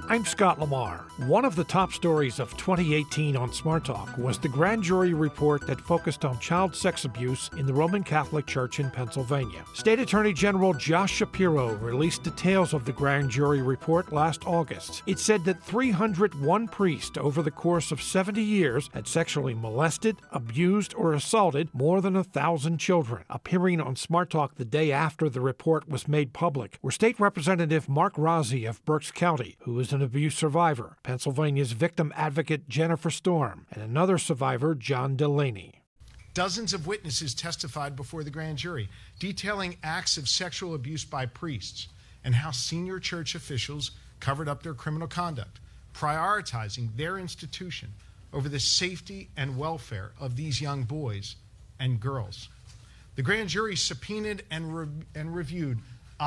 I'm Scott Lamar. One of the top stories of 2018 on Smart Talk was the grand jury report that focused on child sex abuse in the Roman Catholic Church in Pennsylvania. State Attorney General Josh Shapiro released details of the grand jury report last August. It said that 301 priests over the course of 70 years had sexually molested, abused, or assaulted more than 1,000 children. Appearing on Smart Talk the day after the report was made public were State Representative Mark Rozzi of Berks County, who is an abuse survivor, Pennsylvania's victim advocate Jennifer Storm, and another survivor, John Delaney. Dozens of witnesses testified before the grand jury, detailing acts of sexual abuse by priests and how senior church officials covered up their criminal conduct, prioritizing their institution over the safety and welfare of these young boys and girls. The grand jury subpoenaed and reviewed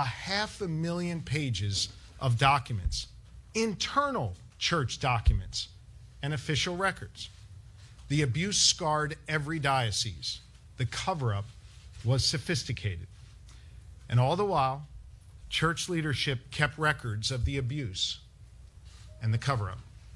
500,000 pages of documents, internal church documents, and official records. The abuse scarred every diocese. The cover-up was sophisticated. And all the while, church leadership kept records of the abuse and the cover-up.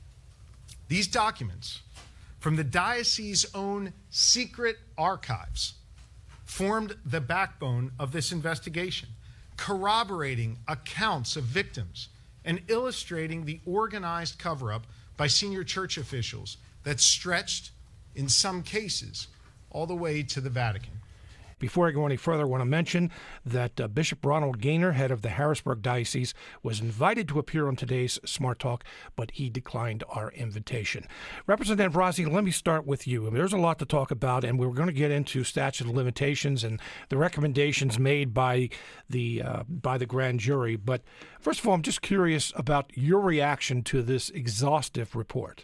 These documents, from the diocese's own secret archives, formed the backbone of this investigation, corroborating accounts of victims and illustrating the organized cover-up by senior church officials that stretched, in some cases, all the way to the Vatican. Before I go any further, I want to mention that Bishop Ronald Gaynor, head of the Harrisburg Diocese, was invited to appear on today's Smart Talk, but he declined our invitation. Representative Rozzi, let me start with you. I mean, there's a lot to talk about, and we're going to get into statute of limitations and the recommendations made by the grand jury. But first of all, I'm just curious about your reaction to this exhaustive report.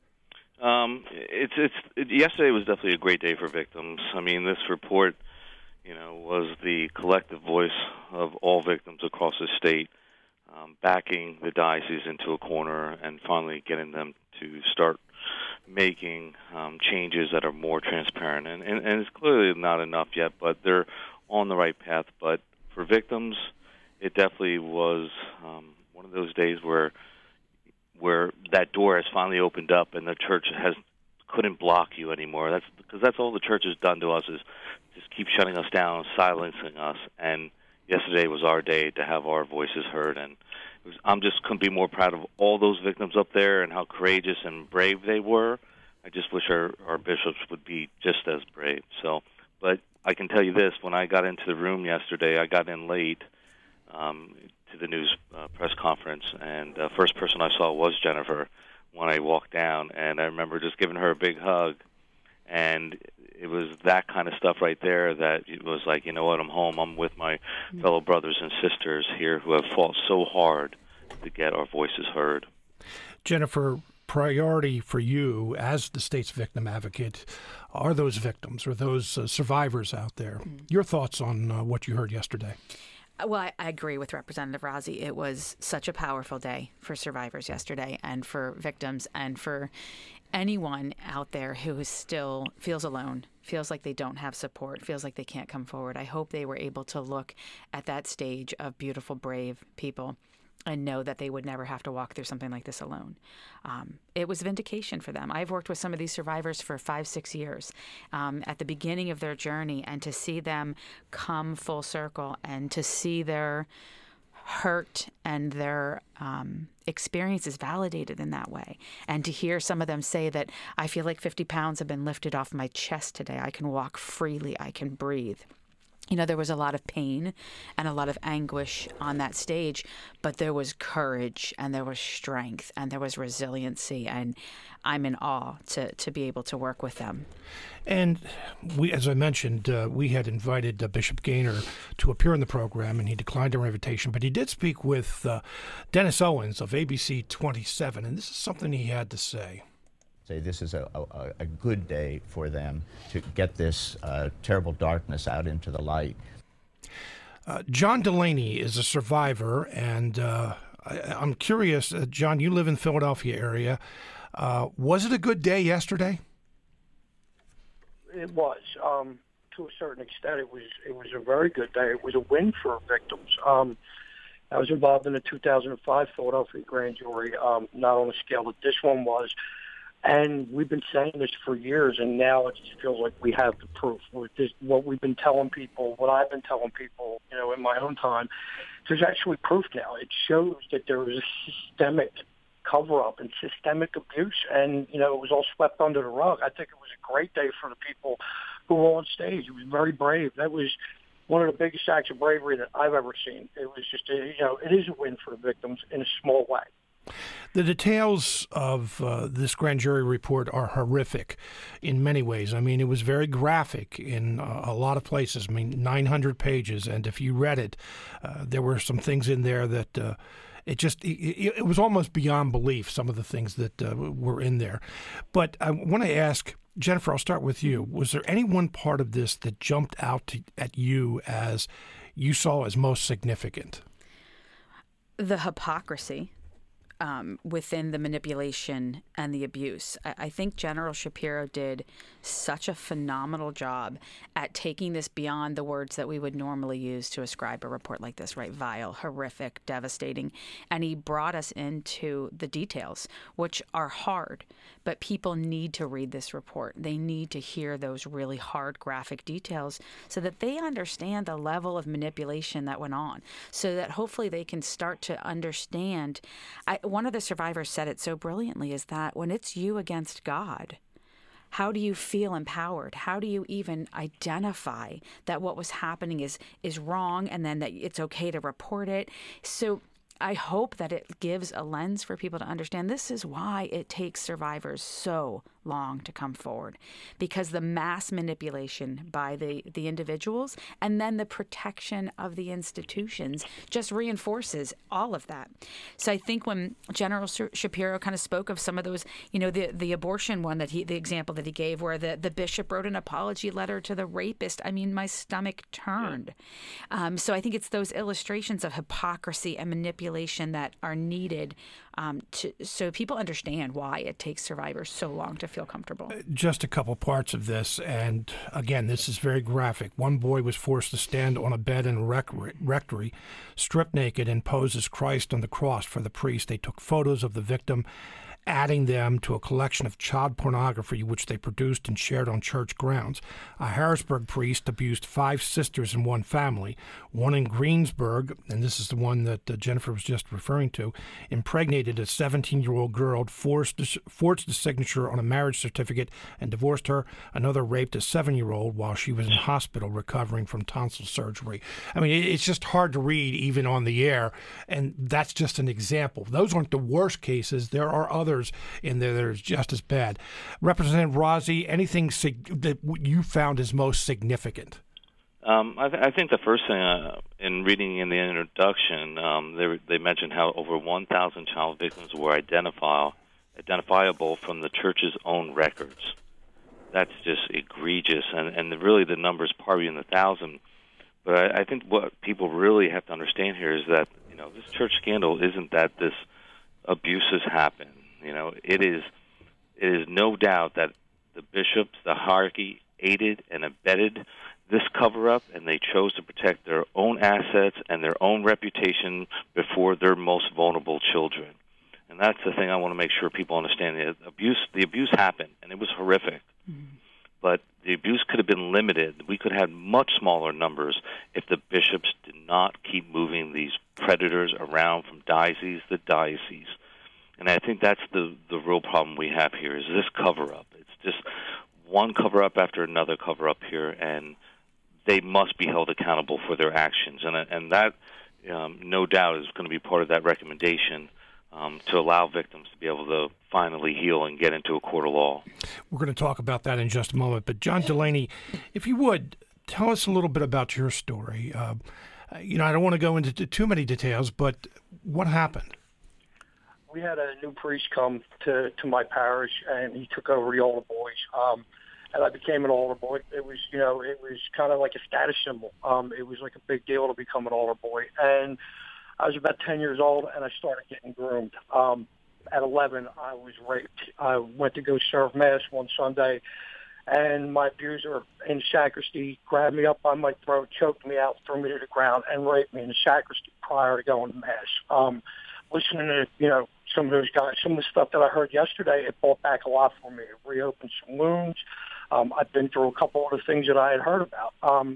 Yesterday was definitely a great day for victims. I mean, this report, was the collective voice of all victims across the state, backing the diocese into a corner and finally getting them to start making changes that are more transparent. And it's clearly not enough yet, but they're on the right path. But for victims, it definitely was one of those days where that door has finally opened up and the church couldn't block you anymore. That's all the church has done to us is just keep shutting us down, silencing us. And yesterday was our day to have our voices heard. And I'm just couldn't be more proud of all those victims up there and how courageous and brave they were. I just wish our bishops would be just as brave. But I can tell you this: when I got into the room yesterday, I got in late to the news press conference, and the first person I saw was Jennifer when I walked down, and I remember just giving her a big hug. And it was that kind of stuff right there that it was like, you know what, I'm home. I'm with my fellow brothers and sisters here who have fought so hard to get our voices heard. Jennifer, priority for you as the state's victim advocate are those victims or those survivors out there. Your thoughts on what you heard yesterday? Well, I agree with Representative Rozzi. It was such a powerful day for survivors yesterday and for victims and for anyone out there who still feels alone, feels like they don't have support, feels like they can't come forward. I hope they were able to look at that stage of beautiful, brave people and know that they would never have to walk through something like this alone. It was vindication for them. I've worked with some of these survivors for 5-6 years at the beginning of their journey, and to see them come full circle and to see their hurt and their experiences validated in that way. And to hear some of them say that I feel like 50 pounds have been lifted off my chest today. I can walk freely. I can breathe. There was a lot of pain and a lot of anguish on that stage, but there was courage and there was strength and there was resiliency, and I'm in awe to be able to work with them. And we, as I mentioned, we had invited Bishop Gaynor to appear in the program, and he declined our invitation, but he did speak with Dennis Owens of ABC 27, and this is something he had to say. This is a good day for them to get this terrible darkness out into the light. John Delaney is a survivor, and I'm curious, John, you live in the Philadelphia area. Was it a good day yesterday? It was. To a certain extent, it was a very good day. It was a win for victims. I was involved in the 2005 Philadelphia grand jury, not on the scale that this one was. And we've been saying this for years, and now it just feels like we have the proof. What we've been telling people, what I've been telling people, in my own time, there's actually proof now. It shows that there was a systemic cover-up and systemic abuse, and, it was all swept under the rug. I think it was a great day for the people who were on stage. It was very brave. That was one of the biggest acts of bravery that I've ever seen. It was just, it is a win for the victims in a small way. The details of this grand jury report are horrific in many ways. I mean, it was very graphic in a lot of places. I mean, 900 pages, and if you read it, there were some things in there that it was almost beyond belief, some of the things that were in there. But I want to ask, Jennifer, I'll start with you. Was there any one part of this that jumped out at you as you saw as most significant? The hypocrisy within the manipulation and the abuse. I think General Shapiro did such a phenomenal job at taking this beyond the words that we would normally use to ascribe a report like this, right? Vile, horrific, devastating. And he brought us into the details, which are hard, but people need to read this report. They need to hear those really hard graphic details so that they understand the level of manipulation that went on, so that hopefully they can start to understand. One of the survivors said it so brilliantly, is that when it's you against God, how do you feel empowered? How do you even identify that what was happening is wrong, and then that it's okay to report it? So I hope that it gives a lens for people to understand this is why it takes survivors so long to come forward, because the mass manipulation by the individuals and then the protection of the institutions just reinforces all of that. So I think when General Shapiro kind of spoke of some of those, the abortion one the example that he gave, where the bishop wrote an apology letter to the rapist, I mean, my stomach turned. So I think it's those illustrations of hypocrisy and manipulation that are needed so people understand why it takes survivors so long to feel comfortable. Just a couple parts of this, and again, this is very graphic. One boy was forced to stand on a bed in a rectory, stripped naked, and pose as Christ on the cross for the priest. They took photos of the victim, adding them to a collection of child pornography which they produced and shared on church grounds. A Harrisburg priest abused 5 sisters in one family. One in Greensburg, and this is the one that Jennifer was just referring to, impregnated a 17-year-old girl, forged the signature on a marriage certificate, and divorced her. Another raped a 7-year-old while she was in hospital recovering from tonsil surgery. I mean, it's just hard to read even on the air, and that's just an example. Those aren't the worst cases. There are others in there that are just as bad. Representative Rozzi, anything that you found is most significant? I think the first thing in reading in the introduction, they mentioned how over 1,000 child victims were identifiable from the church's own records. That's just egregious, and really the number's probably in the 1,000. But I think what people really have to understand here is that this church scandal isn't that this abuse has happened. It is no doubt that the bishops, the hierarchy, aided and abetted this cover-up, and they chose to protect their own assets and their own reputation before their most vulnerable children. And that's the thing I want to make sure people understand. The abuse happened, and it was horrific. Mm-hmm. But the abuse could have been limited. We could have much smaller numbers if the bishops did not keep moving these predators around from diocese to diocese. And I think that's the real problem we have here is this cover-up. It's just one cover-up after another cover-up here, and they must be held accountable for their actions. And that, no doubt, is going to be part of that recommendation to allow victims to be able to finally heal and get into a court of law. We're going to talk about that in just a moment. But John Delaney, if you would, tell us a little bit about your story. I don't want to go into too many details, but what happened? We had a new priest come to my parish, and he took over the altar boys. And I became an altar boy. It was kind of like a status symbol. It was like a big deal to become an altar boy. And I was about 10 years old, and I started getting groomed. At 11, I was raped. I went to go serve Mass one Sunday, and my abuser in sacristy grabbed me up by my throat, choked me out, threw me to the ground, and raped me in the sacristy prior to going to mass. Listening to, some of those guys, some of the stuff that I heard yesterday, it brought back a lot for me. It reopened some wounds. I've been through a couple of the things that I had heard about.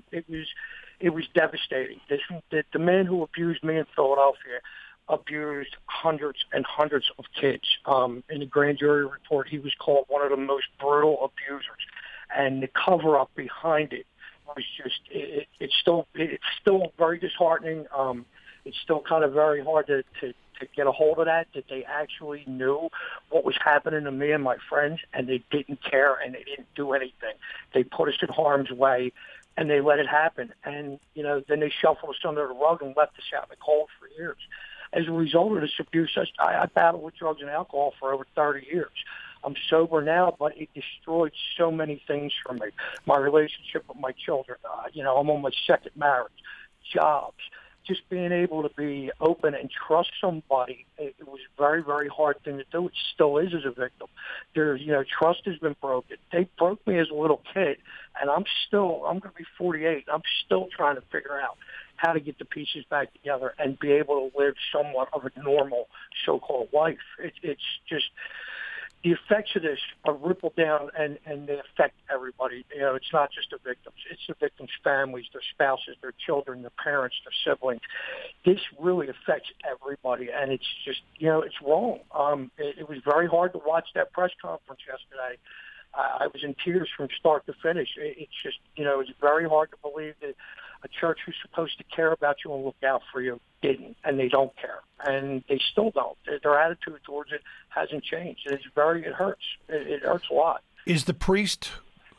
It was devastating. The man who abused me in Philadelphia abused hundreds and hundreds of kids. In the grand jury report, he was called one of the most brutal abusers, and the cover-up behind it was just it's still very disheartening. It's still kind of very hard to get a hold of that they actually knew what was happening to me and my friends, and they didn't care and they didn't do anything. They put us in harm's way, and they let it happen. And, then they shuffled us under the rug and left us out in the cold for years. As a result of this abuse, I battled with drugs and alcohol for over 30 years. I'm sober now, but it destroyed so many things for me. My relationship with my children, I'm on my second marriage, jobs. Just being able to be open and trust somebody, it was a very, very hard thing to do. It still is as a victim. Trust has been broken. They broke me as a little kid, and I'm going to be 48. I'm still trying to figure out how to get the pieces back together and be able to live somewhat of a normal so-called life. It's just the effects of this are ripple down and they affect everybody. It's not just the victims. It's the victims' families, their spouses, their children, their parents, their siblings. This really affects everybody, and it's just, it's wrong. It was very hard to watch that press conference yesterday. I was in tears from start to finish. It's just, it's very hard to believe that a church who's supposed to care about you and look out for you didn't, and they don't care, and they still don't. Their attitude towards it hasn't changed. It hurts. It hurts a lot. Is the priest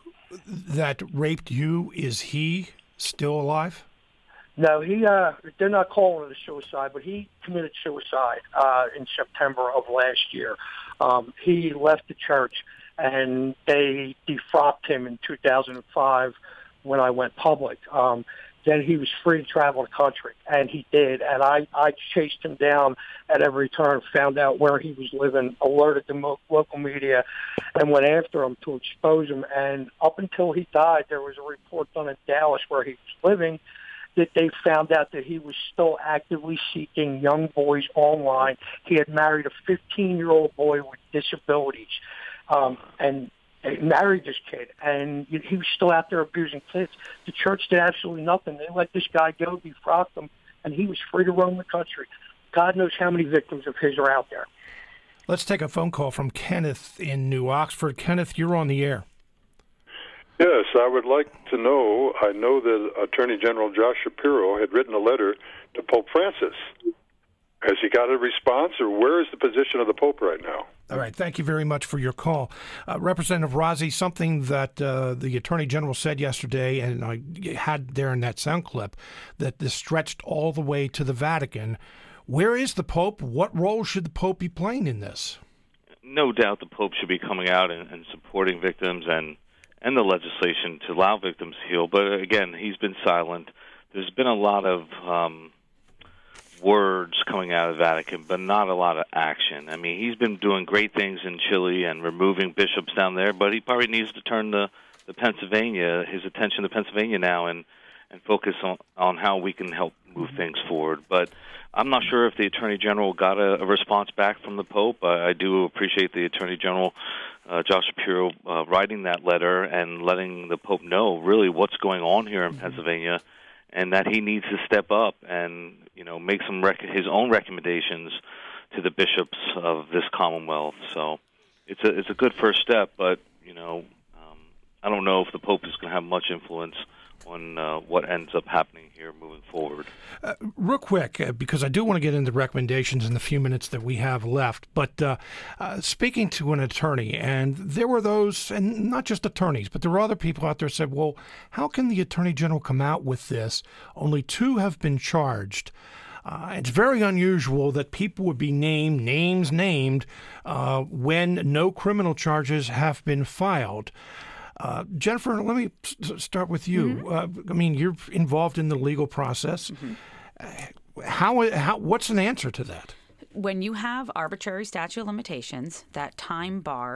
that raped you, is he still alive? No, they're not calling it a suicide, but he committed suicide in September of last year. He left the church, and they defrocked him in 2005 when I went public. Then he was free to travel the country, and he did. And I chased him down at every turn, found out where he was living, alerted the local media, and went after him to expose him. And up until he died, there was a report done in Dallas where he was living that they found out that he was still actively seeking young boys online. He had married a 15-year-old boy with disabilities, and married this kid, and he was still out there abusing kids. The church did absolutely nothing. They let this guy go, defrocked him, and he was free to roam the country. God knows how many victims of his are out there. Let's take a phone call from Kenneth in New Oxford. Kenneth, you're on the air. Yes, I would like to know, I know that Attorney General Josh Shapiro had written a letter to Pope Francis. Has he got a response, or where is the position of the Pope right now? All right. Thank you very much for your call. Representative Rozzi, something that the Attorney General said yesterday, and I had there in that sound clip, that this stretched all the way to the Vatican. Where is the Pope? What role should the Pope be playing in this? No doubt the Pope should be coming out and supporting victims and the legislation to allow victims to heal. But again, he's been silent. There's been a lot of words coming out of the Vatican, but not a lot of action. I mean, he's been doing great things in Chile and removing bishops down there, but he probably needs to turn his attention to Pennsylvania now and focus on how we can help move things forward. But I'm not sure if the Attorney General got a response back from the Pope. I do appreciate the Attorney General, Josh Shapiro, writing that letter and letting the Pope know really what's going on here in Pennsylvania, and that he needs to step up and make his own recommendations to the bishops of this Commonwealth. So it's a good first step, but I don't know if the Pope is going to have much influence on what ends up happening here moving forward. Real quick, because I do want to get into recommendations in the few minutes that we have left, but speaking to an attorney, and there were those, and not just attorneys, but there were other people out there who said, well, how can the Attorney General come out with this? Only 2 have been charged. It's very unusual that people would be names named when no criminal charges have been filed. Jennifer, let me start with you. Mm-hmm. I mean, you're involved in the legal process. Mm-hmm. What's an answer to that? When you have arbitrary statute of limitations, that time bar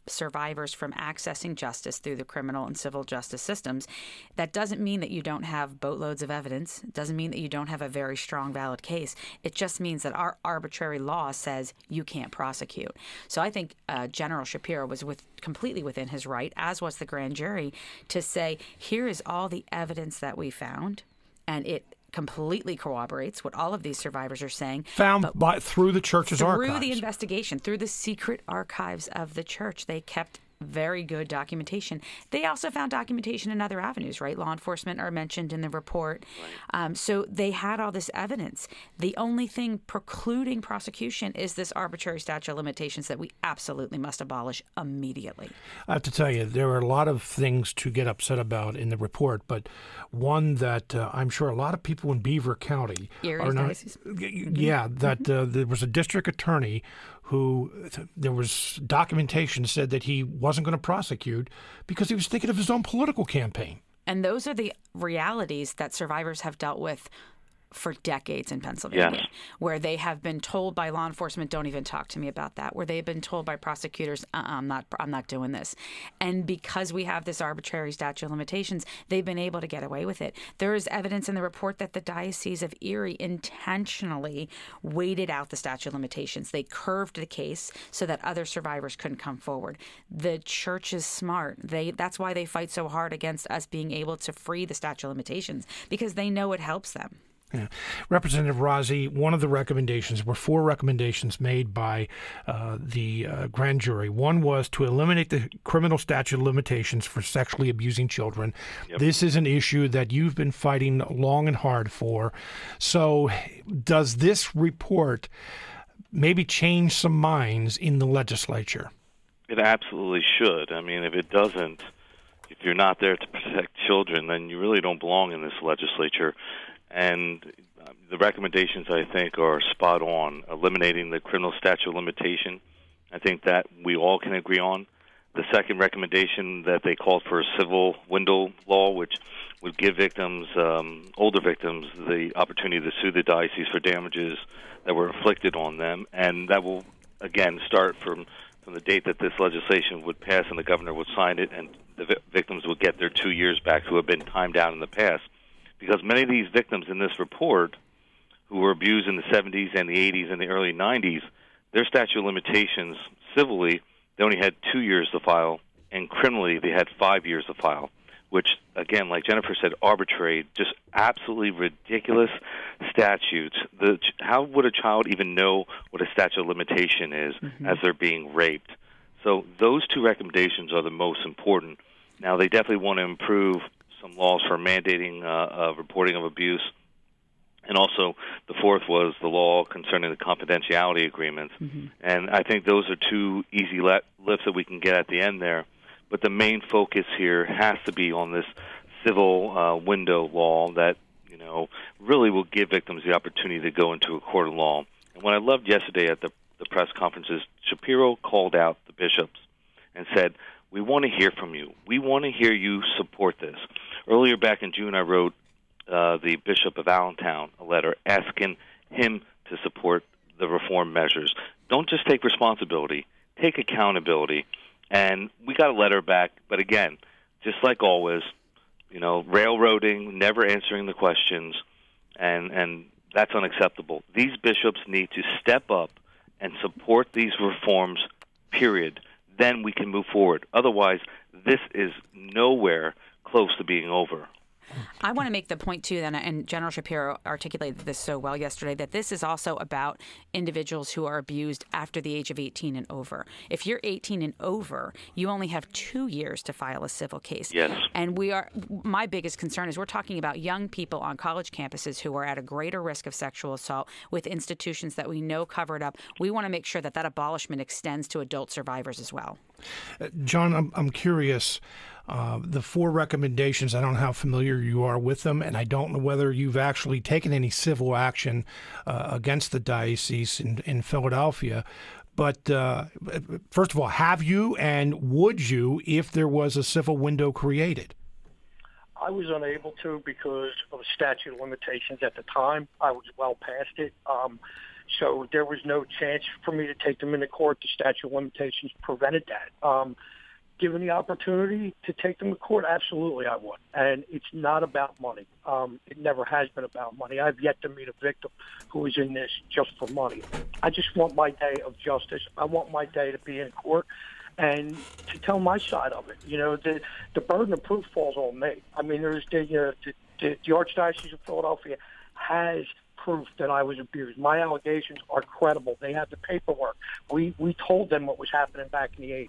survivors from accessing justice through the criminal and civil justice systems. That doesn't mean that you don't have boatloads of evidence. It doesn't mean that you don't have a very strong, valid case. It just means that our arbitrary law says you can't prosecute. So I think General Shapiro was completely within his right, as was the grand jury, to say, here is all the evidence that we found, and it completely corroborates what all of these survivors are saying. Through the church's archives. Through the investigation, through the secret archives of the church. They kept very good documentation. They also found documentation in other avenues, right? Law enforcement are mentioned in the report. Right. So they had all this evidence. The only thing precluding prosecution is this arbitrary statute of limitations that we absolutely must abolish immediately. I have to tell you, there are a lot of things to get upset about in the report, but one that I'm sure a lot of people in Beaver County Erie diocese. Yeah, that there was a district attorney who there was documentation said that he wasn't going to prosecute because he was thinking of his own political campaign. And those are the realities that survivors have dealt with for decades in Pennsylvania, yes, where they have been told by law enforcement, don't even talk to me about that, where they've been told by prosecutors, I'm not doing this. And because we have this arbitrary statute of limitations, they've been able to get away with it. There is evidence in the report that the Diocese of Erie intentionally waited out the statute of limitations. They curved the case so that other survivors couldn't come forward. The church is smart. That's why they fight so hard against us being able to free the statute of limitations, because they know it helps them. Yeah. Representative Rozzi, one of the recommendations were 4 recommendations made by the grand jury. One was to eliminate the criminal statute of limitations for sexually abusing children. Yep. This is an issue that you've been fighting long and hard for. So does this report maybe change some minds in the legislature? It absolutely should. I mean, if it doesn't, if you're not there to protect children, then you really don't belong in this legislature. And the recommendations, I think, are spot on. Eliminating the criminal statute of limitation, I think that we all can agree on. The second recommendation that they called for a civil window law, which would give victims, older victims, the opportunity to sue the diocese for damages that were inflicted on them. And that will, again, start from the date that this legislation would pass and the governor would sign it, and the victims would get their 2 years back who have been timed out in the past. Because many of these victims in this report who were abused in the 70s and the 80s and the early 90s, their statute of limitations, civilly, they only had 2 years to file, and criminally they had 5 years to file, which, again, like Jennifer said, arbitrary, just absolutely ridiculous statutes. How would a child even know what a statute of limitation is as they're being raped? So those 2 recommendations are the most important. Now, they definitely want to improve some laws for mandating reporting of abuse. And also, the fourth was the law concerning the confidentiality agreements. And I think those are 2 easy lifts that we can get at the end there. But the main focus here has to be on this civil window law that, really will give victims the opportunity to go into a court of law. And what I loved yesterday at the press conferences, Shapiro called out the bishops and said, we want to hear from you. We want to hear you support this. Earlier back in June, I wrote the Bishop of Allentown a letter asking him to support the reform measures. Don't just take responsibility, take accountability. And we got a letter back, but again, just like always, railroading, never answering the questions, and that's unacceptable. These bishops need to step up and support these reforms, period. Then we can move forward. Otherwise, this is nowhere close to being over. I want to make the point, too, then, and General Shapiro articulated this so well yesterday, that this is also about individuals who are abused after the age of 18 and over. If you're 18 and over, you only have 2 years to file a civil case. Yes. And my biggest concern is we're talking about young people on college campuses who are at a greater risk of sexual assault with institutions that we know cover it up. We want to make sure that abolishment extends to adult survivors as well. John, I'm curious. The 4 recommendations, I don't know how familiar you are with them, and I don't know whether you've actually taken any civil action against the diocese in Philadelphia. But first of all, have you, and would you if there was a civil window created? I was unable to because of statute of limitations at the time. I was well past it. So there was no chance for me to take them into court. The statute of limitations prevented that. Given the opportunity to take them to court, absolutely I would. And it's not about money. It never has been about money. I've yet to meet a victim who is in this just for money. I just want my day of justice. I want my day to be in court and to tell my side of it. You know, the burden of proof falls on me. I mean, there's the Archdiocese of Philadelphia has proof that I was abused. My allegations are credible. They have the paperwork. We told them what was happening back in the 80s.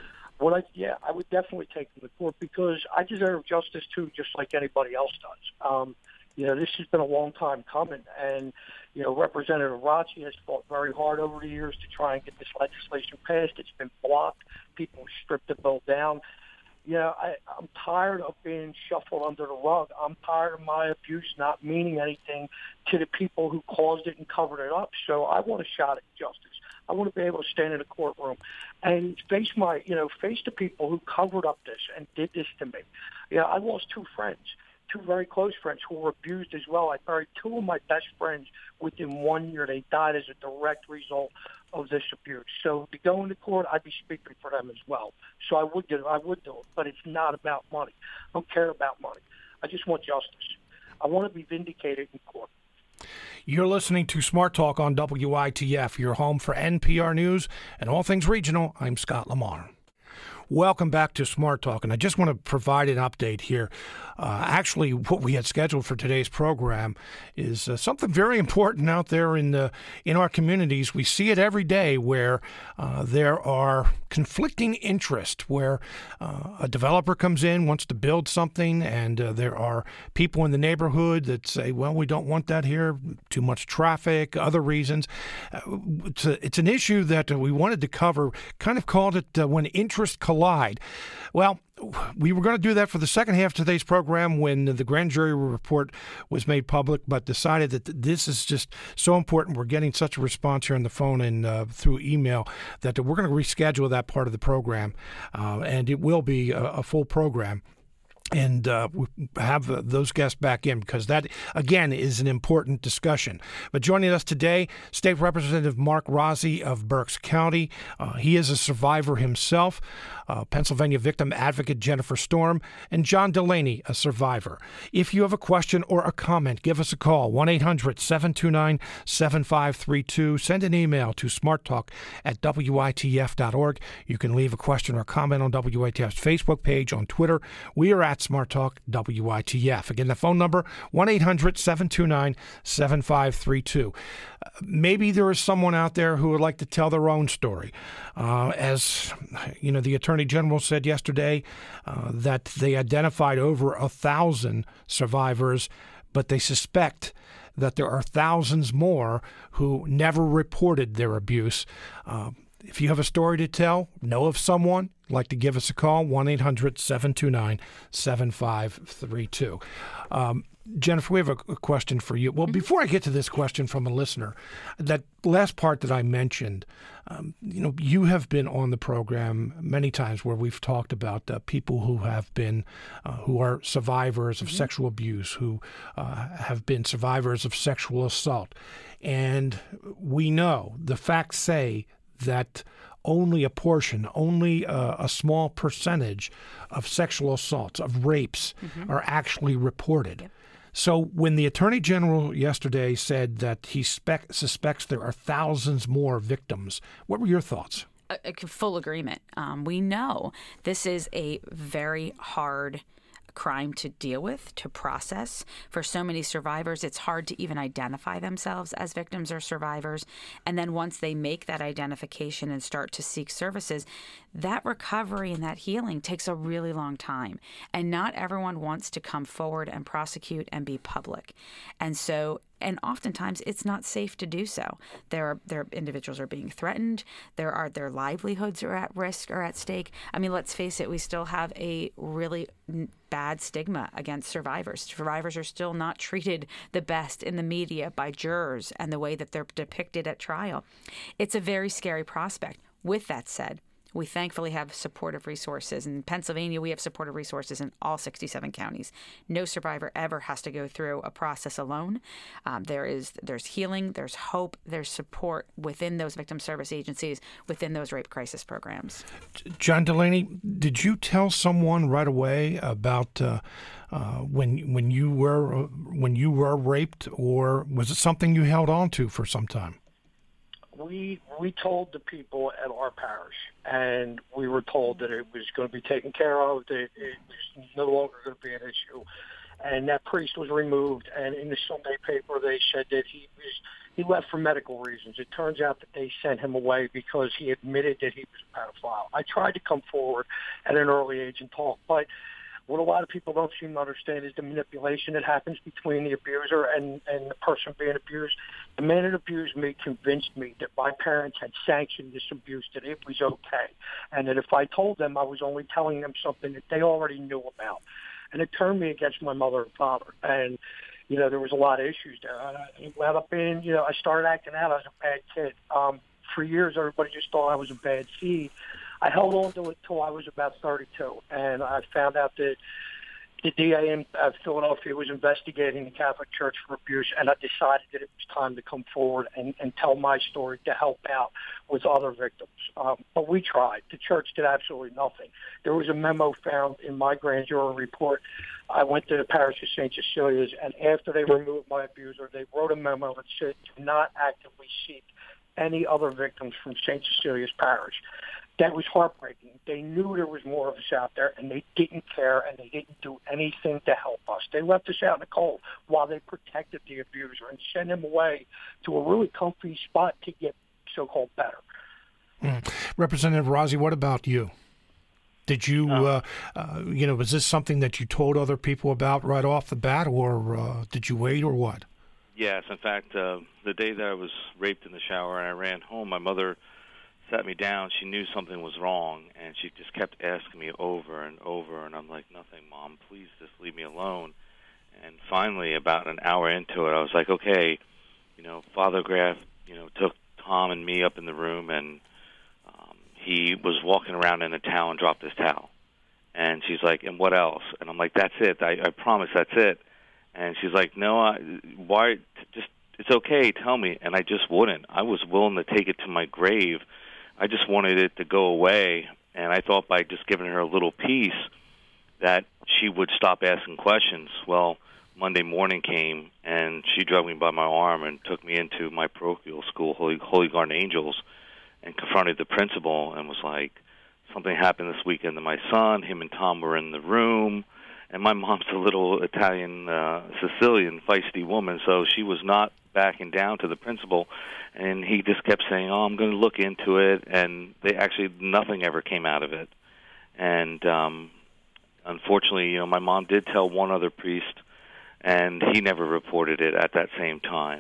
I would definitely take them to court because I deserve justice too, just like anybody else does. This has been a long time coming, and Representative Razzi has fought very hard over the years to try and get this legislation passed. It's been blocked. People stripped the bill down. I'm tired of being shuffled under the rug. I'm tired of my abuse not meaning anything to the people who caused it and covered it up. So I want a shot at justice. I want to be able to stand in a courtroom and face the people who covered up this and did this to me. I lost two very close friends who were abused as well. I buried two of my best friends within 1 year. They died as a direct result of this abuse. So to go into court, I'd be speaking for them as well. So I would do it, but it's not about money. I don't care about money. I just want justice. I want to be vindicated in court. You're listening to Smart Talk on WITF, your home for NPR News and all things regional. I'm Scott Lamar. Welcome back to Smart Talk, and I just want to provide an update here. Actually, what we had scheduled for today's program is something very important out there in our communities. We see it every day where there are conflicting interests, where a developer comes in, wants to build something, and there are people in the neighborhood that say, well, we don't want that here, too much traffic, other reasons. It's an issue that we wanted to cover, kind of called it when interests collide. Well, we were going to do that for the second half of today's program when the grand jury report was made public, but decided that this is just so important. We're getting such a response here on the phone and through email that we're going to reschedule that part of the program, and it will be a full program. And have those guests back in because that, again, is an important discussion. But joining us today, State Representative Mark Razzi of Berks County. He is a survivor himself. Pennsylvania victim advocate Jennifer Storm, and John Delaney, a survivor. If you have a question or a comment, give us a call, 1-800-729-7532. Send an email to smarttalk@witf.org. You can leave a question or comment on WITF's Facebook page, on Twitter. We are at Smart Talk WITF. Again, the phone number, 1-800-729-7532. Maybe there is someone out there who would like to tell their own story. As you know, the Attorney General said yesterday that they identified over 1,000 survivors, but they suspect that there are thousands more who never reported their abuse. If you have a story to tell, know of someone, like to give us a call, 1-800-729-7532. Jennifer, we have a question for you. Well, before I get to this question from a listener, that last part that I mentioned, you have been on the program many times where we've talked about people who have been, who are survivors of sexual abuse, who have been survivors of sexual assault. And we know, the facts say that only a portion, only a small percentage of sexual assaults, of rapes, are actually reported. Yep. So when the Attorney General yesterday said that he suspects there are thousands more victims, what were your thoughts? A full agreement. We know this is a very hard crime to deal with, to process. For so many survivors, it's hard to even identify themselves as victims or survivors. And then once they make that identification and start to seek services, that recovery and that healing takes a really long time. And not everyone wants to come forward and prosecute and be public. And oftentimes it's not safe to do so. Their individuals are being threatened. Their livelihoods are at risk or at stake. I mean, let's face it, we still have a really bad stigma against survivors. Survivors are still not treated the best in the media by jurors and the way that they're depicted at trial. It's a very scary prospect. With that said, We thankfully have supportive resources. In Pennsylvania, we have supportive resources in all 67 counties. No survivor ever has to go through a process alone. There's healing, there's hope, there's support within those victim service agencies, within those rape crisis programs. John Delaney, did you tell someone right away about when you were raped, or was it something you held on to for some time? We told the people at our parish, and we were told that it was going to be taken care of, that it was no longer going to be an issue. And that priest was removed, and in the Sunday paper they said that he left for medical reasons. It turns out that they sent him away because he admitted that he was a pedophile. I tried to come forward at an early age and talk, but what a lot of people don't seem to understand is the manipulation that happens between the abuser and the person being abused. The man that abused me convinced me that my parents had sanctioned this abuse, that it was okay, and that if I told them, I was only telling them something that they already knew about. And it turned me against my mother and father. And, there was a lot of issues there. I wound up being, I started acting out as a bad kid. For years, everybody just thought I was a bad seed. I held on to it until I was about 32, and I found out that the DA in Philadelphia was investigating the Catholic Church for abuse, and I decided that it was time to come forward and tell my story to help out with other victims. But we tried. The church did absolutely nothing. There was a memo found in my grand jury report. I went to the parish of St. Cecilia's, and after they removed my abuser, they wrote a memo that said, do not actively seek any other victims from St. Cecilia's parish. That was heartbreaking. They knew there was more of us out there, and they didn't care, and they didn't do anything to help us. They left us out in the cold while they protected the abuser and sent him away to a really comfy spot to get so-called better. Representative Rozzi, what about you? Did you, was this something that you told other people about right off the bat, or did you wait, or what? Yes. In fact, the day that I was raped in the shower and I ran home, my mother sat me down. She knew something was wrong, and she just kept asking me over and over, and I'm like, nothing, Mom, please just leave me alone. And finally, about an hour into it, I was like, okay, Father Graff, took Tom and me up in the room, and he was walking around in a towel and dropped his towel. And she's like, and what else? And I'm like, that's it. I promise that's it. And she's like, no, why? Just, it's okay, tell me. And I just wouldn't. I was willing to take it to my grave. I just wanted it to go away, and I thought by just giving her a little piece that she would stop asking questions. Well, Monday morning came, and she dragged me by my arm and took me into my parochial school, Holy Garden Angels, and confronted the principal and was like, something happened this weekend to my son. Him and Tom were in the room, and my mom's a little Italian, Sicilian, feisty woman, so she was not backing down to the principal, and he just kept saying, I'm going to look into it, and nothing ever came out of it. And unfortunately, my mom did tell one other priest, and he never reported it at that same time.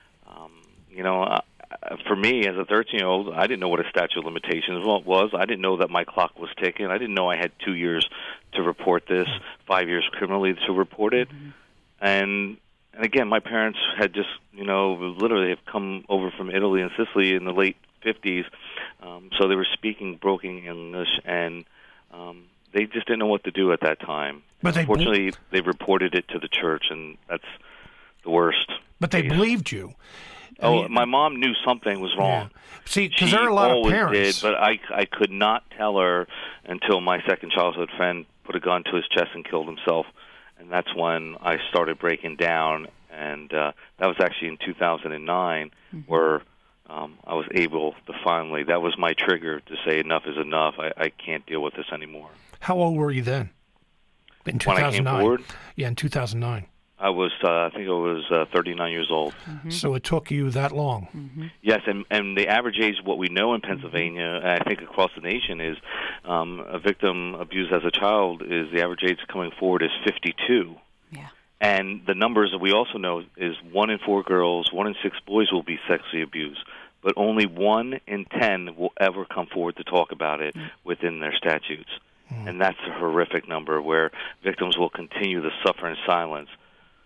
For me, as a 13-year-old, I didn't know what a statute of limitations was. I didn't know that my clock was ticking. I didn't know I had 2 years to report this, 5 years criminally to report it. Mm-hmm. And again, my parents had just, literally have come over from Italy and Sicily in the late 50s, so they were speaking broken English, and they just didn't know what to do at that time. But unfortunately, they reported it to the church, and that's the worst. But they believed you. My mom knew something was wrong. Yeah. See, because there are a lot of parents. Did, but I could not tell her until my second childhood friend put a gun to his chest and killed himself. And that's when I started breaking down, and that was actually in 2009, where I was able to finally, that was my trigger to say enough is enough. I can't deal with this anymore. How old were you then? In 2009? When I came forward? Yeah, in 2009. I was, I think I was 39 years old. Mm-hmm. So it took you that long? Mm-hmm. Yes, and the average age, what we know in Pennsylvania, and I think across the nation, is a victim abused as a child, is the average age coming forward is 52. Yeah. And the numbers that we also know is 1 in 4 girls, 1 in 6 boys will be sexually abused, but only 1 in 10 will ever come forward to talk about it within their statutes. And that's a horrific number where victims will continue to suffer in silence.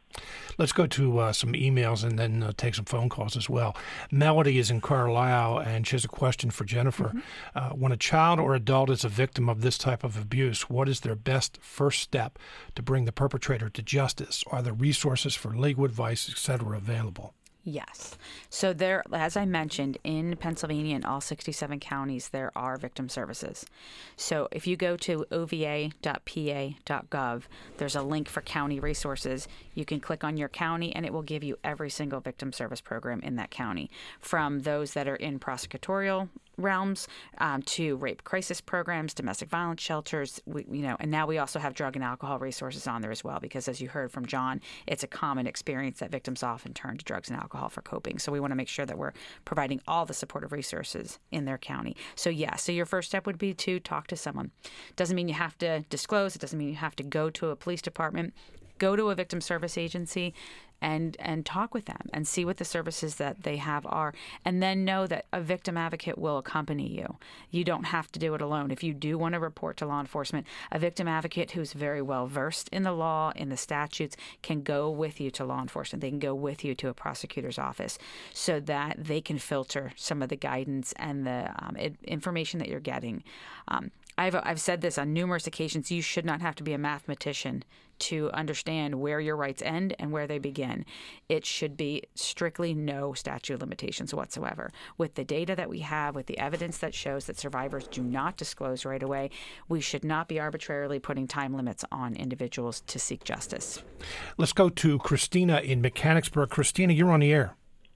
Let's go to some emails and then take some phone calls as well. Melody is in Carlisle, and she has a question for Jennifer. When a child or adult is a victim of this type of abuse, what is their best first step to bring the perpetrator to justice? Are there resources for legal advice, etc., available? Yes. So there, as I mentioned, in Pennsylvania and all 67 counties, there are victim services. So if you go to ova.pa.gov, there's a link for county resources. You can click on your county, and it will give you every single victim service program in that county, from those that are in prosecutorial realms to rape crisis programs, domestic violence shelters, and now we also have drug and alcohol resources on there as well, because as you heard from John, it's a common experience that victims often turn to drugs and alcohol for coping. So we want to make sure that we're providing all the supportive resources in their county. So so your first step would be to talk to someone. Doesn't mean you have to disclose. It doesn't mean you have to go to a police department. Go to a victim service agency and talk with them and see what the services that they have are, and then know that a victim advocate will accompany you. You don't have to do it alone. If you do want to report to law enforcement, a victim advocate who's very well versed in the law, in the statutes, can go with you to law enforcement. They can go with you to a prosecutor's office so that they can filter some of the guidance and the information that you're getting. I've said this on numerous occasions. You should not have to be a mathematician to understand where your rights end and where they begin. It should be strictly no statute of limitations whatsoever. With the data that we have, with the evidence that shows that survivors do not disclose right away, we should not be arbitrarily putting time limits on individuals to seek justice. Let's go to Christina in Mechanicsburg. Christina, you're on the air.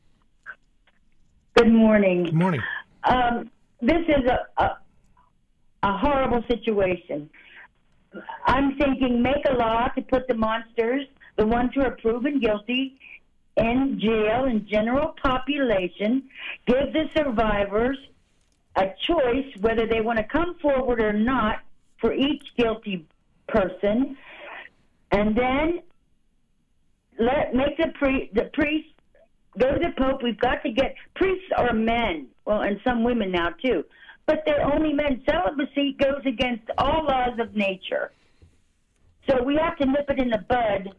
Good morning. Good morning. This is a horrible situation. I'm thinking make a law to put the monsters, the ones who are proven guilty, in jail in general population. Give the survivors a choice whether they want to come forward or not for each guilty person, and then make the priest go to the Pope. We've got to get priests are men, well, and some women now too. But they're only men. Celibacy goes against all laws of nature. So we have to nip it in the bud,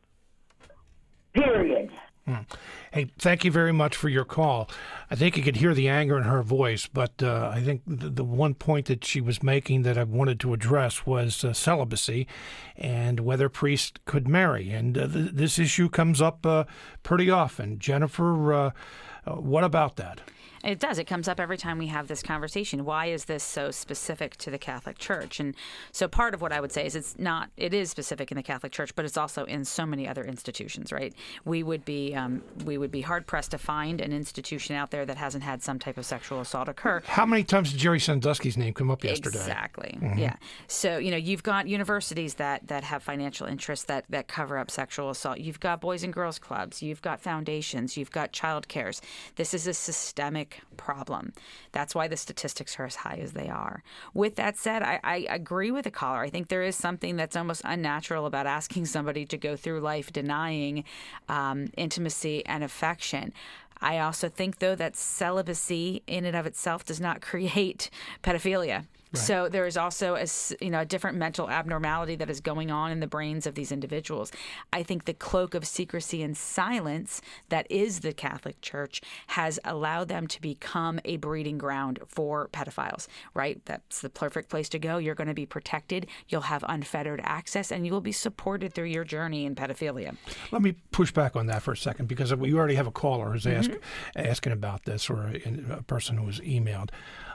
period. Hey, thank you very much for your call. I think you could hear the anger in her voice, but I think the one point that she was making that I wanted to address was celibacy and whether priests could marry. And this issue comes up pretty often. Jennifer, what about that? It does. It comes up every time we have this conversation. Why is this so specific to the Catholic Church? And so part of what I would say is it is specific in the Catholic Church, but it's also in so many other institutions, right? We would be hard pressed to find an institution out there that hasn't had some type of sexual assault occur. How many times did Jerry Sandusky's name come up yesterday? Exactly. Mm-hmm. Yeah. So, you've got universities that have financial interests that cover up sexual assault. You've got boys and girls clubs. You've got foundations. You've got child cares. This is a systemic problem. That's why the statistics are as high as they are. With that said, I agree with the caller. I think there is something that's almost unnatural about asking somebody to go through life denying intimacy and affection. I also think, though, that celibacy in and of itself does not create pedophilia. Right. So there is also a different mental abnormality that is going on in the brains of these individuals. I think the cloak of secrecy and silence that is the Catholic Church has allowed them to become a breeding ground for pedophiles, right? That's the perfect place to go. You're going to be protected. You'll have unfettered access, and you will be supported through your journey in pedophilia. Let me push back on that for a second, because we already have a caller who's asking about this, or a person who was emailed.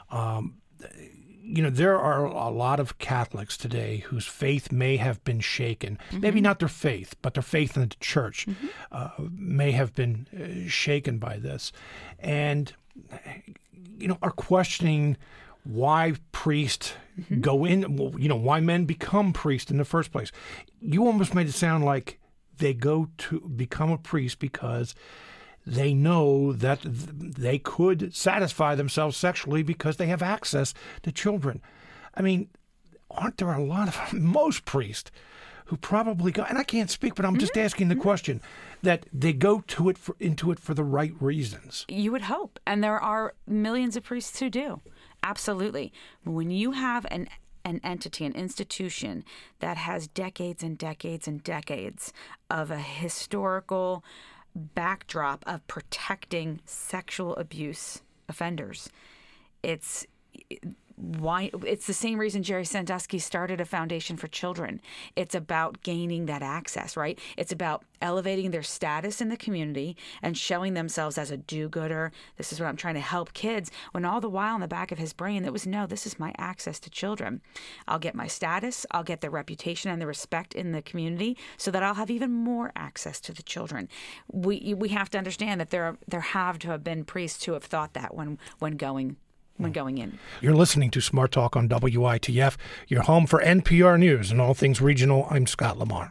There are a lot of Catholics today whose faith may have been shaken. Maybe not their faith, but their faith in the church may have been shaken by this. And, are questioning why priests go in, why men become priests in the first place. You almost made it sound like they go to become a priest because they know that they could satisfy themselves sexually because they have access to children. I mean, aren't there a lot of most priests who probably go, and I can't speak, but I'm just asking the question, that they go into it for the right reasons? You would hope. And there are millions of priests who do. Absolutely. When you have an an entity, an institution that has decades and decades and decades of a historical backdrop of protecting sexual abuse offenders. It's the same reason Jerry Sandusky started a foundation for children. It's about gaining that access, right? It's about elevating their status in the community and showing themselves as a do-gooder. This is what I'm trying to help kids. When all the while in the back of his brain, it was, no, this is my access to children. I'll get my status, I'll get the reputation and the respect in the community so that I'll have even more access to the children. We have to understand that there have to have been priests who have thought that when going in. You're listening to Smart Talk on WITF, your home for NPR News and all things regional. I'm Scott Lamar.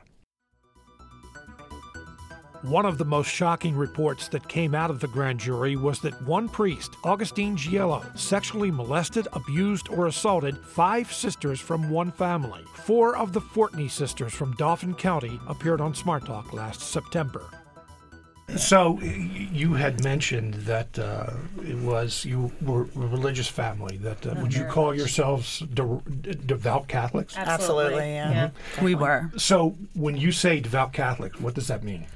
One of the most shocking reports that came out of the grand jury was that one priest, Augustine Giello, sexually molested, abused, or assaulted 5 sisters from one family. 4 of the Fortney sisters from Dauphin County appeared on Smart Talk last September. So you had mentioned that you were a religious family. Would you call yourselves devout Catholics? Absolutely, yeah. We were. So when you say devout Catholics, what does that mean?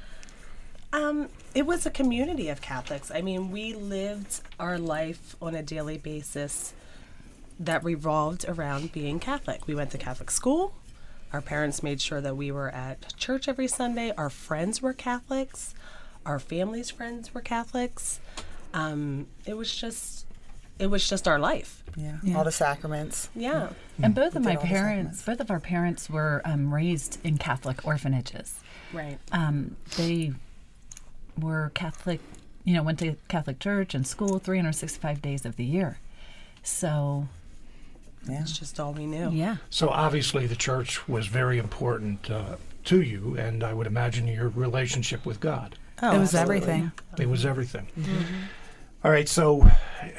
It was a community of Catholics. I mean, we lived our life on a daily basis that revolved around being Catholic. We went to Catholic school. Our parents made sure that we were at church every Sunday. Our friends were Catholics. Our family's friends were Catholics. It was just our life. Yeah. All the sacraments. Yeah. And both of our parents were raised in Catholic orphanages. Right. They were Catholic, went to Catholic church and school 365 days of the year. So it's just all we knew. Yeah. So obviously the church was very important to you, and I would imagine your relationship with God. Oh, it was everything. It was everything. Mm-hmm. All right, so,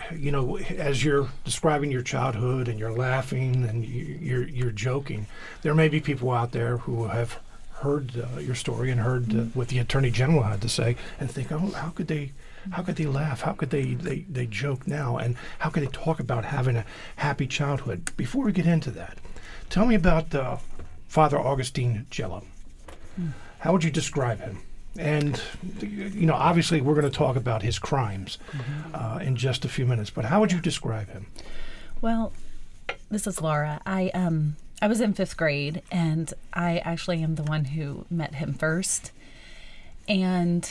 as you're describing your childhood and you're laughing and you're joking, there may be people out there who have heard your story and heard what the Attorney General had to say and think, oh, how could they laugh? How could they joke now? And how could they talk about having a happy childhood? Before we get into that, tell me about Father Augustine Giello. How would you describe him? And, obviously we're going to talk about his crimes in just a few minutes, but how would you describe him? Well, this is Laura. I was in 5th grade, and I actually am the one who met him first. And,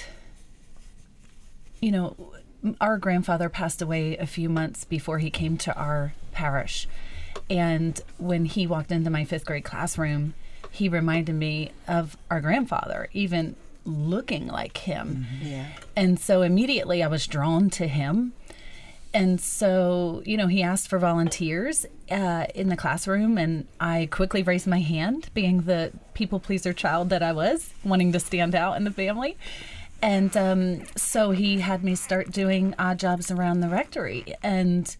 our grandfather passed away a few months before he came to our parish. And when he walked into my 5th grade classroom, he reminded me of our grandfather, even looking like him. Yeah. And so immediately I was drawn to him. And so, he asked for volunteers in the classroom, and I quickly raised my hand, being the people pleaser child that I was, wanting to stand out in the family. And so he had me start doing odd jobs around the rectory. And,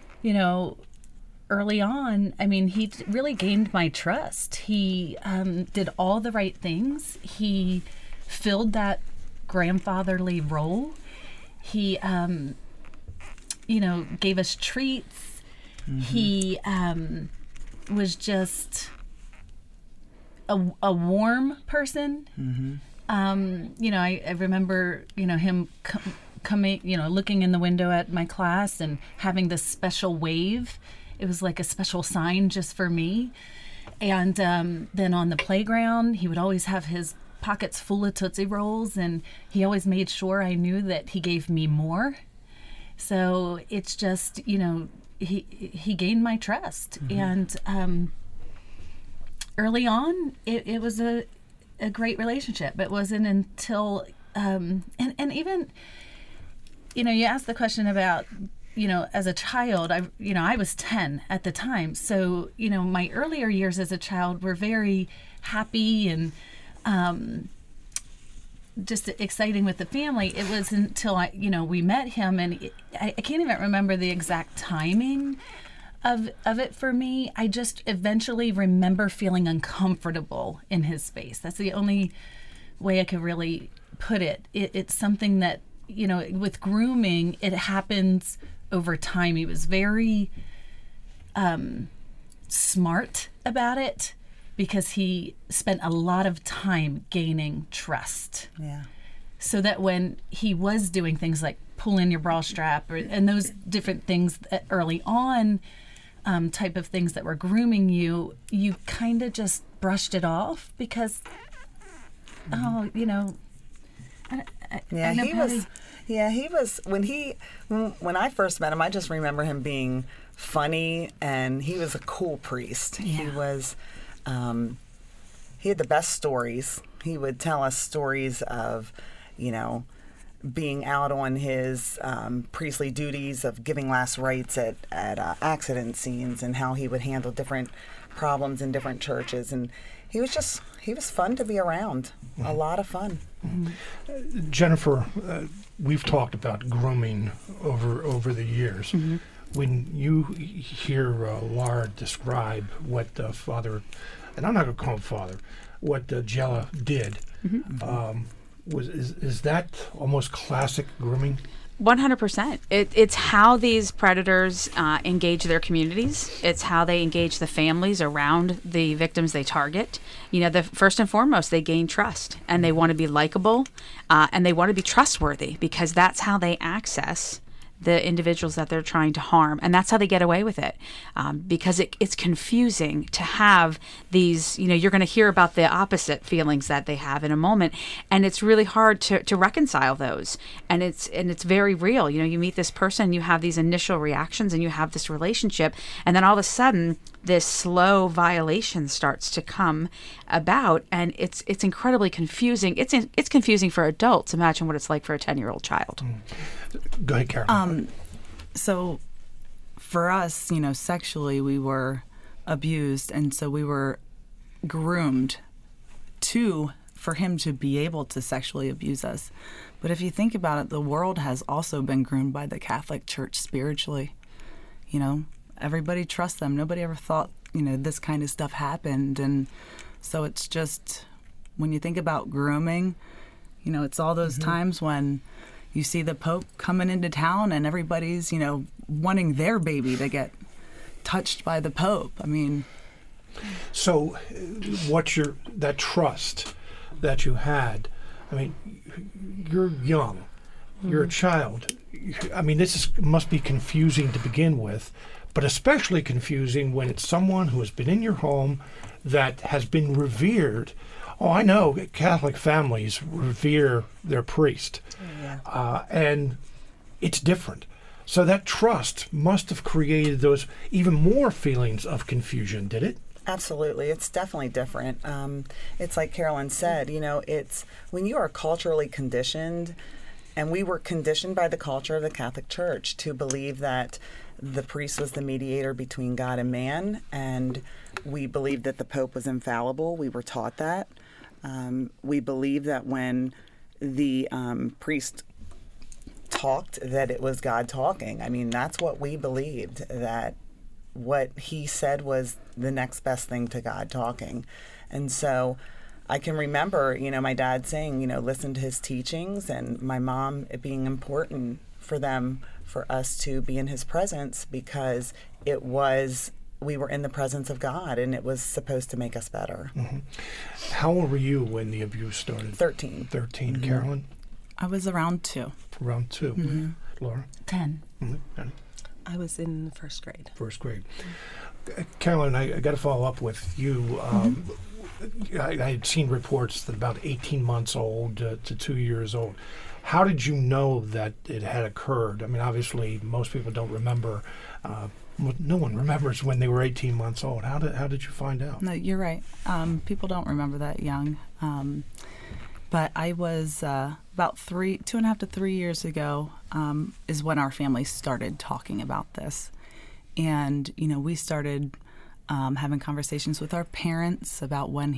early on, he really gained my trust. He did all the right things. He filled that grandfatherly role. He, gave us treats. Mm-hmm. He was just a warm person. Mm-hmm. I remember, him coming, looking in the window at my class and having this special wave. It was like a special sign just for me. And then on the playground, he would always have his pockets full of Tootsie Rolls, and he always made sure I knew that he gave me more. So it's just, he gained my trust. Mm-hmm. And early on, it was a great relationship. It wasn't until, and even, you asked the question about, as a child, I was 10 at the time. So, my earlier years as a child were very happy and just exciting with the family. It was until we met him, and I can't even remember the exact timing of it for me. I just eventually remember feeling uncomfortable in his space. That's the only way I could really put it. It's something that, with grooming, it happens over time. He was very smart about it because he spent a lot of time gaining trust. Yeah. So that when he was doing things like pull in your bra strap and those different things early on, type of things that were grooming you, you kind of just brushed it off because, you know, Yeah, he was when I first met him, I just remember him being funny, and he was a cool priest. Yeah. He was he had the best stories. He would tell us stories of, you know, being out on his priestly duties of giving last rites at accident scenes, and how he would handle different problems in different churches. And he was fun to be around. A lot of fun. Jennifer, we've talked about grooming over the years. When you hear Laura describe what Father, and I'm not going to call him Father, what Jella did, is that almost classic grooming? 100%. It's how these predators engage their communities. It's how they engage the families around the victims they target. You know, first and foremost, they gain trust, and they want to be likable, and they want to be trustworthy, because that's how they access the individuals that they're trying to harm. And that's how they get away with it, because it's confusing to have these, you know, you're going to hear about the opposite feelings that they have in a moment. And it's really hard to reconcile those. And it's very real. You know, you meet this person, you have these initial reactions, and you have this relationship. And then all of a sudden, this slow violation starts to come about, and it's incredibly confusing. It's confusing for adults. Imagine what it's like for a 10-year-old child. Go ahead, Karen. So for us, you know, sexually we were abused, and so we were groomed for him to be able to sexually abuse us. But if you think about it, the world has also been groomed by the Catholic Church spiritually. You know, everybody trusts them. Nobody ever thought, you know, this kind of stuff happened. And so it's just, when you think about grooming, you know, it's all those times when you see the Pope coming into town and everybody's, you know, wanting their baby to get touched by the Pope. I mean. So what's that trust that you had? I mean, you're young. You're a child. I mean, must be confusing to begin with, but especially confusing when it's someone who has been in your home that has been revered. Oh, I know Catholic families revere their priest, and it's different. So that trust must have created those even more feelings of confusion, did it? Absolutely. It's definitely different. It's like Carolyn said, you know, it's when you are culturally conditioned, and we were conditioned by the culture of the Catholic Church to believe that the priest was the mediator between God and man, and we believed that the Pope was infallible. We were taught that. We believed that when the priest talked, that it was God talking. I mean, that's what we believed, that what he said was the next best thing to God talking. And so I can remember, you know, my dad saying, you know, listen to his teachings, and my mom, it being important for us to be in his presence, because we were in the presence of God, and it was supposed to make us better. How old were you when the abuse started? 13. 13. Carolyn? I was around 2. Around 2. Laura? 10. I was in first grade. First grade. Carolyn, I got to follow up with you. I had seen reports that about 18 months old to 2 years old. How did you know that it had occurred? I mean, obviously, most people don't remember. No one remembers when they were 18 months old. How did you find out? No, you're right. People don't remember that young. But I was about 2.5 to 3 years ago is when our family started talking about this. And, you know, we started having conversations with our parents about when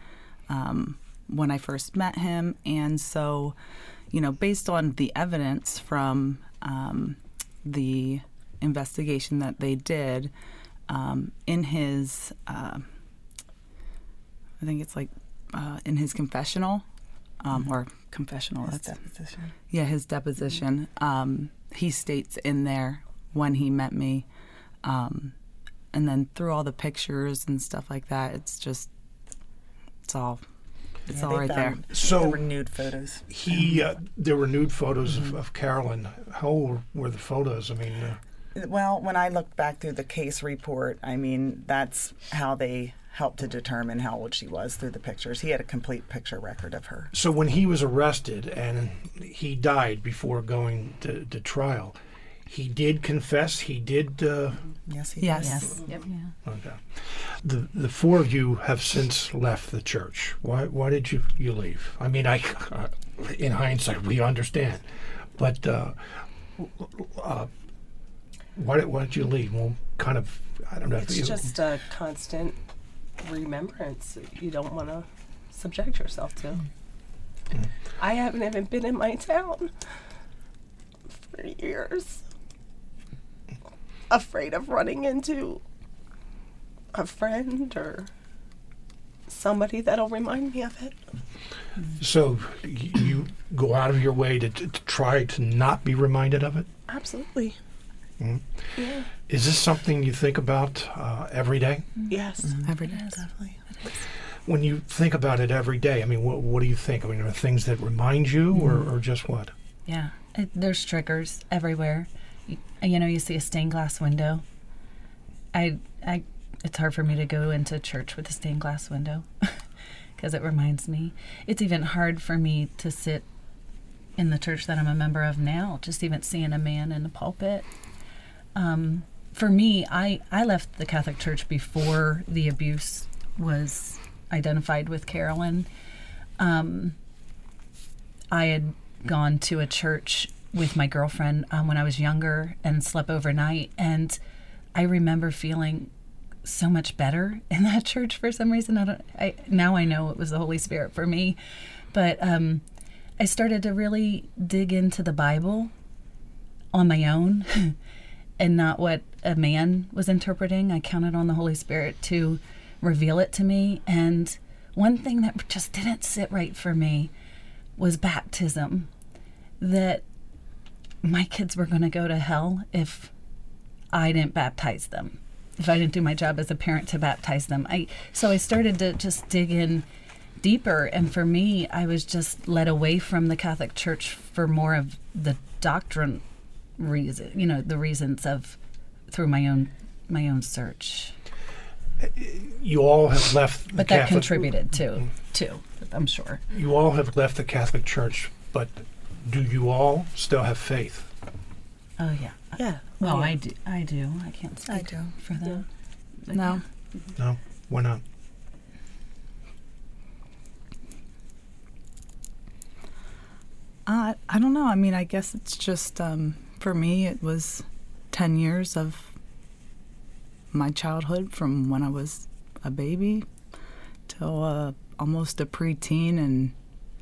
I first met him. And so, you know, based on the evidence from the investigation that they did, in his, I think it's like in his confessional, or confessional. His deposition. Yeah, his deposition. He states in there when he met me, and then through all the pictures and stuff like that, it's all right there. So there were nude photos. There were nude photos of Carolyn. How old were the photos? I mean, well, when I looked back through the case report, I mean, that's how they helped to determine how old she was through the pictures. He had a complete picture record of her. So when he was arrested and he died before going to trial, he did confess. He did. Yes, he did. Yes. Yep. Yeah. Okay. The four of you have since left the church. Why did you leave? I mean, in hindsight, we understand, but why did you leave? Well, kind of, I don't know. It's just a constant remembrance you don't want to subject yourself to. I haven't even been in my town for years, afraid of running into a friend or somebody that'll remind me of it. So you go out of your way to try to not be reminded of it? Absolutely. Mm-hmm. Yeah. Is this something you think about every day? Yes. Every day. Yes, definitely. When you think about it every day, I mean, what do you think? I mean, are there things that remind you or just what? Yeah. There's triggers everywhere. You see a stained glass window. It's hard for me to go into church with a stained glass window because it reminds me. It's even hard for me to sit in the church that I'm a member of now, just even seeing a man in the pulpit. For me, I left the Catholic Church before the abuse was identified with Carolyn. I had gone to a church with my girlfriend when I was younger and slept overnight, and I remember feeling so much better in that church for some reason. Now I know it was the Holy Spirit for me, but I started to really dig into the Bible on my own and not what a man was interpreting. I counted on the Holy Spirit to reveal it to me. And one thing that just didn't sit right for me was baptism, that my kids were going to go to hell if I didn't baptize them, if I didn't do my job as a parent to baptize them. So I started to just dig in deeper, and for me, I was just led away from the Catholic Church for more of the doctrine reason, the reasons of through my own search. You all have left the but that Catholic, contributed too, I'm sure. You all have left the Catholic Church, but do you all still have faith? Oh yeah. Yeah. Well, yeah. I do. I can't speak for them. Yeah. No. No? Why not? I don't know. I mean, I guess it's just, for me, it was 10 years of my childhood from when I was a baby till almost a preteen, and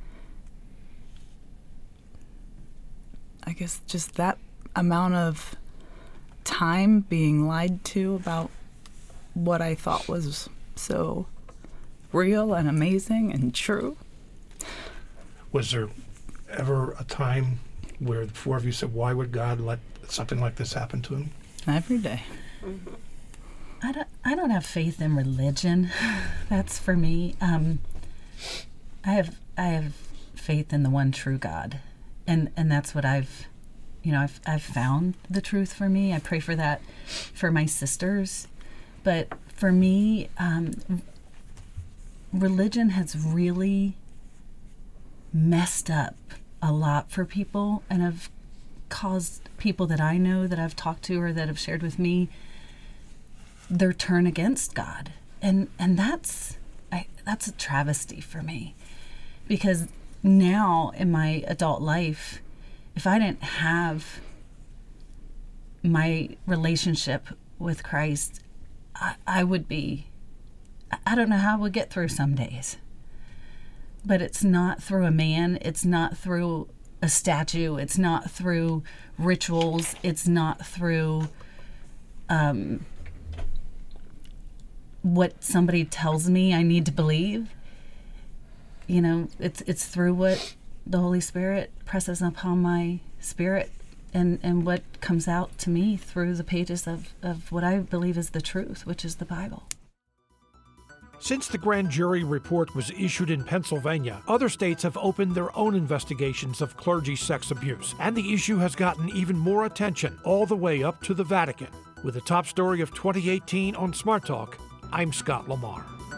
I guess just that amount of time being lied to about what I thought was so real and amazing and true. Was there ever a time where the four of you said, why would God let something like this happen to him? Every day. I don't have faith in religion. That's for me. I have faith in the one true God, and that's what I've found the truth for me. I pray for that for my sisters, but for me, religion has really messed up a lot for people and have caused people that I know, that I've talked to, or that have shared with me, their turn against God, and that's a travesty for me, because now in my adult life, if I didn't have my relationship with Christ, I would be, I don't know how I would get through some days. But it's not through a man, it's not through a statue, it's not through rituals, it's not through what somebody tells me I need to believe. It's through what the Holy Spirit presses upon my spirit and what comes out to me through the pages of what I believe is the truth, which is the Bible. Since the grand jury report was issued in Pennsylvania, other states have opened their own investigations of clergy sex abuse, and the issue has gotten even more attention all the way up to the Vatican. With the top story of 2018 on Smart Talk, I'm Scott Lamar.